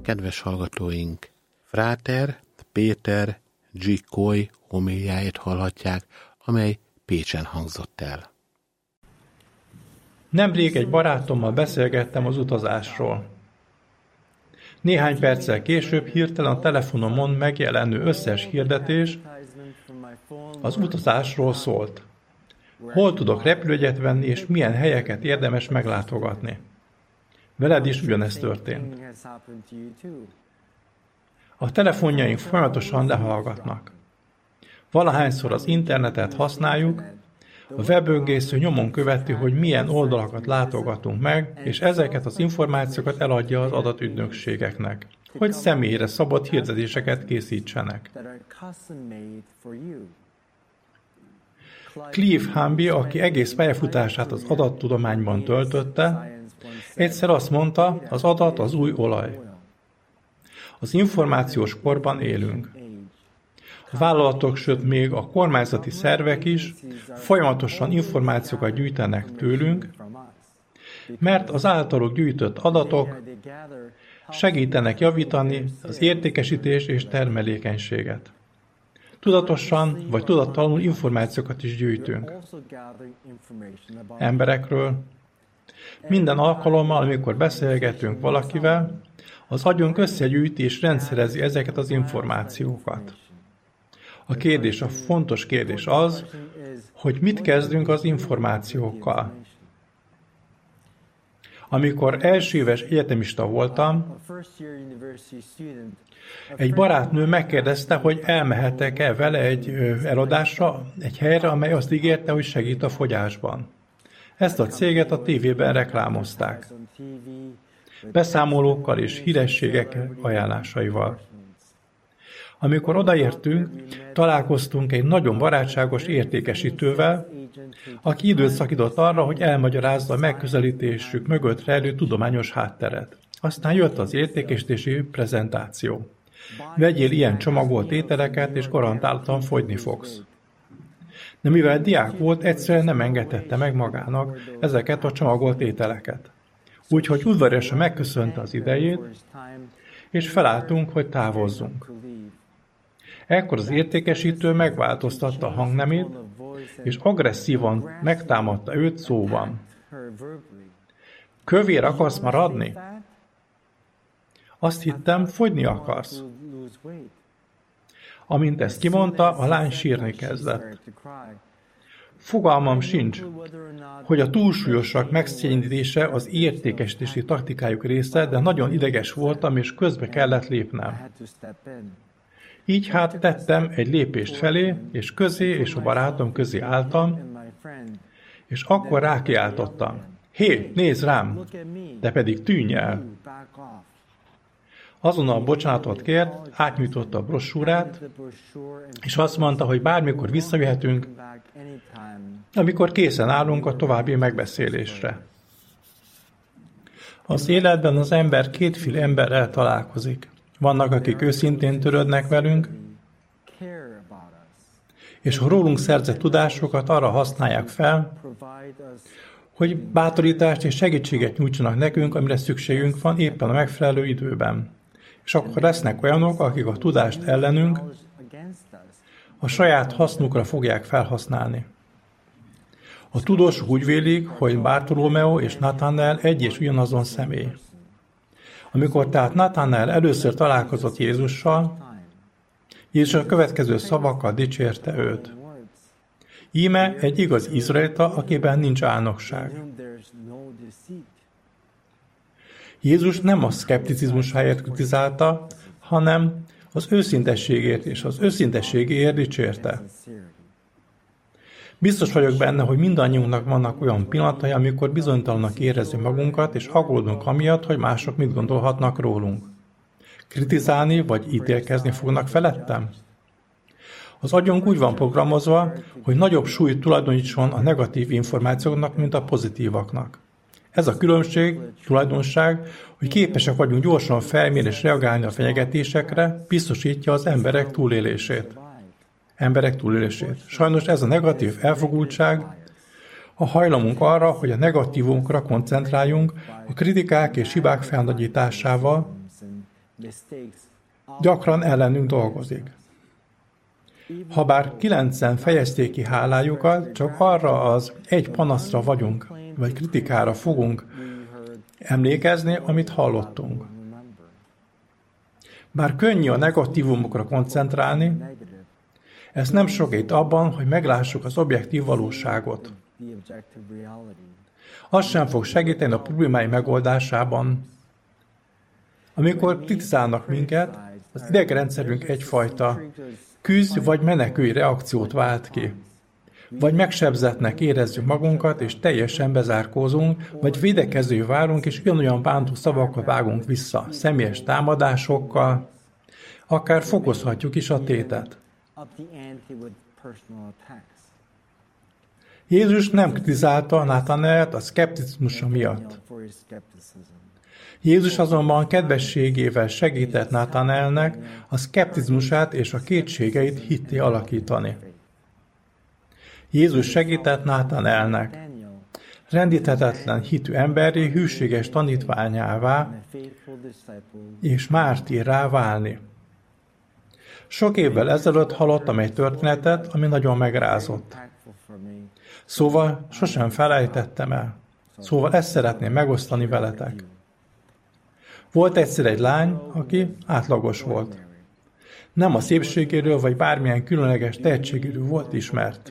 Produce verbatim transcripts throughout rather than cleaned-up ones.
kedves hallgatóink, Fráter Péter G. Coy homéliáját hallhatják, amely Pécsen hangzott el. Nemrég egy barátommal beszélgettem az utazásról. Néhány perccel később hirtelen a telefonomon megjelenő összes hirdetés az utazásról szólt. Hol tudok repülőjegyet venni, és milyen helyeket érdemes meglátogatni. Veled is ugyanezt történt. A telefonjaink folyamatosan lehallgatnak. Valahányszor az internetet használjuk, a weböngésző nyomon követi, hogy milyen oldalakat látogatunk meg, és ezeket az információkat eladja az adatügynökségeknek, hogy személyre szabott hirdetéseket készítsenek. Clive Hamby, aki egész pályafutását az adattudományban töltötte, egyszer azt mondta, az adat az új olaj. Az információs korban élünk. A vállalatok, sőt még a kormányzati szervek is folyamatosan információkat gyűjtenek tőlünk, mert az általuk gyűjtött adatok segítenek javítani az értékesítés és termelékenységet. Tudatosan vagy tudattalanul információkat is gyűjtünk. Emberekről. Minden alkalommal, amikor beszélgetünk valakivel, az agyunk összegyűjti és rendszerezi ezeket az információkat. A kérdés, a fontos kérdés az, hogy mit kezdünk az információkkal. Amikor első éves egyetemista voltam, egy barátnő megkérdezte, hogy elmehetek-e vele egy eladásra, egy helyre, amely azt ígérte, hogy segít a fogyásban. Ezt a céget a tévében reklámozták. Beszámolókkal és hírességek ajánlásaival. Amikor odaértünk, találkoztunk egy nagyon barátságos értékesítővel, aki időt szakított arra, hogy elmagyarázza a megközelítésük mögött rejlő tudományos hátteret. Aztán jött az értékesítési prezentáció. Vegyél ilyen csomagolt ételeket, és garantáltan fogyni fogsz. De mivel diák volt, egyszerűen nem engedhette meg magának ezeket a csomagolt ételeket. Úgyhogy udvariasan megköszönte az idejét, és felálltunk, hogy távozzunk. Ekkor az értékesítő megváltoztatta a hangnemét, és agresszívan megtámadta őt szóban. Kövér akarsz maradni? Azt hittem, fogyni akarsz. Amint ezt kimondta, a lány sírni kezdett. Fogalmam sincs, hogy a túlsúlyosak megszégyenítése az értékesítési taktikájuk része, de nagyon ideges voltam, és közbe kellett lépnem. Így hát tettem egy lépést felé, és közé és a barátom közé álltam, és akkor rákiáltottam. Hé, nézz rám! De pedig tűnj el! Azonnal bocsánatot kért, átnyújtotta a brossúrát, és azt mondta, hogy bármikor visszajöhetünk, amikor készen állunk a további megbeszélésre. Az életben az ember kétféle emberrel találkozik. Vannak, akik őszintén törődnek velünk, és a rólunk szerzett tudásokat arra használják fel, hogy bátorítást és segítséget nyújtsanak nekünk, amire szükségünk van éppen a megfelelő időben. És akkor lesznek olyanok, akik a tudást ellenünk a saját hasznukra fogják felhasználni. A tudósok úgy vélik, hogy Bartolomeo és Nathanael egy és ugyanazon személy. Amikor tehát Nathanael először találkozott Jézussal, Jézus a következő szavakkal dicsérte őt. Íme egy igaz izraelita, akiben nincs álnokság. Jézus nem a szkepticizmusáért kritizálta, hanem az őszintességért és az őszintességért dicsérte. Biztos vagyok benne, hogy mindannyiunknak vannak olyan pillanatai, amikor bizonytalannak érezzük magunkat, és aggódunk amiatt, hogy mások mit gondolhatnak rólunk. Kritizálni vagy ítélkezni fognak felettem? Az agyunk úgy van programozva, hogy nagyobb súlyt tulajdonítson a negatív információknak, mint a pozitívaknak. Ez a különbség, tulajdonság, hogy képesek vagyunk gyorsan felmérni és reagálni a fenyegetésekre, biztosítja az emberek túlélését. Emberek túlélését. Sajnos ez a negatív elfogultság, a hajlamunk arra, hogy a negatívunkra koncentráljunk, a kritikák és hibák felnagyításával, gyakran ellenünk dolgozik. Habár kilencen fejezték ki hálájukat, csak arra az egy panaszra vagyunk, vagy kritikára fogunk emlékezni, amit hallottunk. Bár könnyű a negatívumokra koncentrálni, ez nem segít abban, hogy meglássuk az objektív valóságot. Az sem fog segíteni a problémái megoldásában. Amikor kritizálnak minket, az idegrendszerünk egyfajta küzd vagy menekülj reakciót vált ki. Vagy megsebzettnek érezzük magunkat, és teljesen bezárkózunk, vagy védekező várunk, és ugyanolyan bántó szavakkal vágunk vissza, személyes támadásokkal, akár fokozhatjuk is a tétet. Jézus nem kritizálta Natanaelt a szkepticizmusa miatt. Jézus azonban kedvességével segített Natanaelnek a szkepticizmusát és a kétségeit hitté alakítani. Jézus segített Natanaelnek rendíthetetlen hitű emberré, hűséges tanítványává és mártírrá válni. Sok évvel ezelőtt hallottam egy történetet, ami nagyon megrázott. Szóval sosem felejtettem el. Szóval ezt szeretném megosztani veletek. Volt egyszer egy lány, aki átlagos volt. Nem a szépségéről vagy bármilyen különleges tehetségéről volt ismert.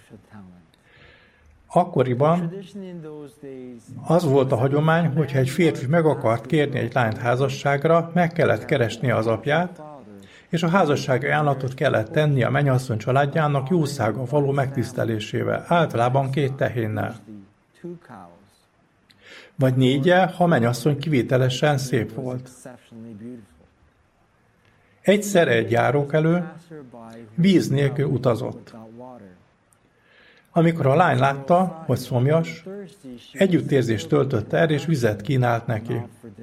Akkoriban az volt a hagyomány, hogyha egy férfi meg akart kérni egy lányt házasságra, meg kellett keresnie az apját, és a házassági ajánlatot kellett tenni a mennyasszony családjának jószága való megtisztelésével, általában két tehénnel. Vagy néggyel, ha a mennyasszony kivételesen szép volt. Egyszer egy járókelő víz nélkül utazott. Amikor a lány látta, hogy szomjas, együttérzést töltött el, és vizet kínált neki.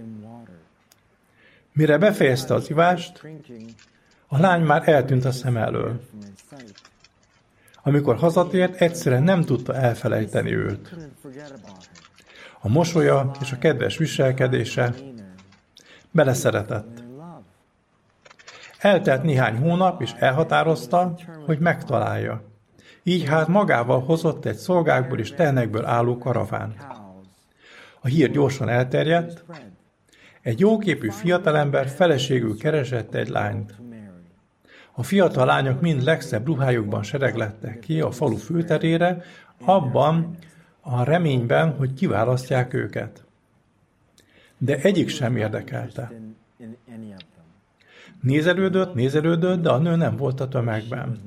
Mire befejezte az ivást, a lány már eltűnt a szem elől. Amikor hazatért, egyszerűen nem tudta elfelejteni őt. A mosolya és a kedves viselkedése beleszeretett. Eltelt néhány hónap, és elhatározta, hogy megtalálja. Így hát magával hozott egy szolgákból és tehenekből álló karavánt. A hír gyorsan elterjedt, egy jóképű fiatalember feleségül keresett egy lányt. A fiatal lányok mind legszebb ruhájukban sereglettek ki a falu főterére, abban a reményben, hogy kiválasztják őket. De egyik sem érdekelte. Nézelődött, nézelődött, de a nő nem volt a tömegben.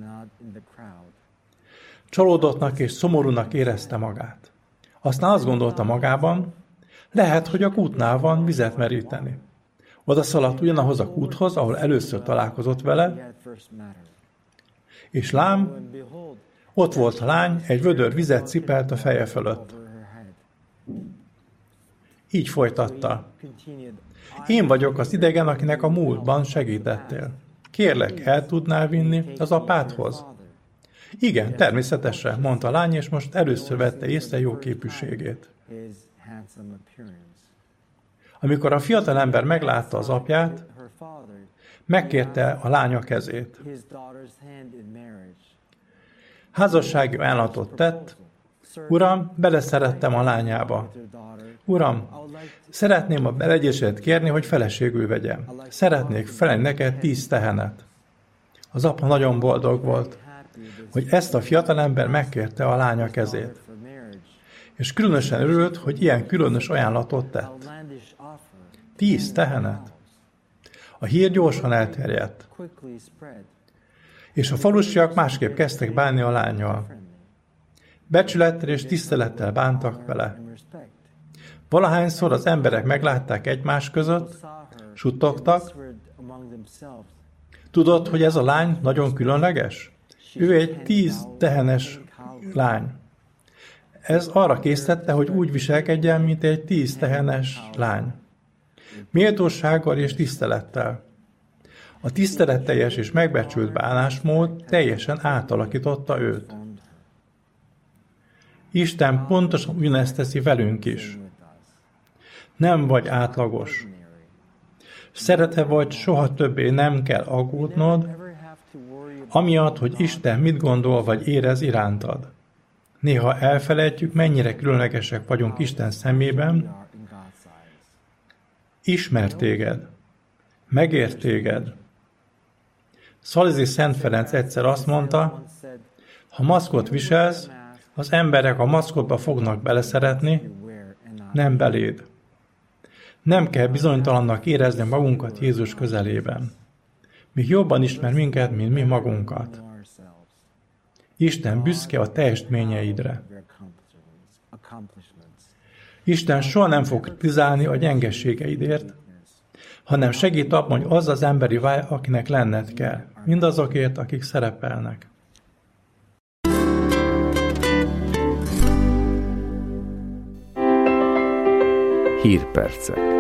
Csalódottnak és szomorúnak érezte magát. Aztán azt gondolta magában, lehet, hogy a kútnál van vizet meríteni. Oda szaladt ugyanahoz a kúthoz, ahol először találkozott vele, és lám, ott volt a lány, egy vödör vizet cipelt a feje fölött. Így folytatta. Én vagyok az idegen, akinek a múltban segítettél. Kérlek, el tudnál vinni az apádhoz? Igen, természetesen, mondta a lány, és most először vette észre jó képűségét. Amikor a fiatalember meglátta az apját, megkérte a lánya kezét. Házassági ajánlatot tett. Uram, beleszerettem a lányába. Uram, szeretném a beleegyesét kérni, hogy feleségül vegyem. Szeretnék felelni neked tíz tehenet. Az apa nagyon boldog volt, hogy ezt a fiatalember megkérte a lánya kezét. És különösen örült, hogy ilyen különös ajánlatot tett. Tíz tehenet. A hír gyorsan elterjedt. És a falusiak másképp kezdtek bánni a lánnyal. Becsülettel és tisztelettel bántak vele. Valahányszor az emberek meglátták egymás között, suttogtak. Tudod, hogy ez a lány nagyon különleges? Ő egy tíz tehenes lány. Ez arra késztette, hogy úgy viselkedjen, mint egy tíz tehenes lány. Méltósággal és tisztelettel. A tiszteletteljes és megbecsült bánásmód teljesen átalakította őt. Isten pontosan ugyanezt teszi velünk is. Nem vagy átlagos. Szerete vagy, soha többé nem kell aggódnod, amiatt, hogy Isten mit gondol vagy érez irántad. Néha elfelejtjük, mennyire különlegesek vagyunk Isten szemében. Ismer téged. Megért téged. Szalesi Szent Ferenc egyszer azt mondta, ha maszkot viselsz, az emberek a maszkotba fognak beleszeretni, nem beléd. Nem kell bizonytalannak érezni magunkat Jézus közelében. Még jobban ismer minket, mint mi magunkat. Isten büszke a teljesítményeidre. Isten soha nem fog kritizálni a gyengességeidért, hanem segít abban, hogy az az emberi vágy, akinek lenned kell. Mindazokért, akik szerepelnek. Hírpercek.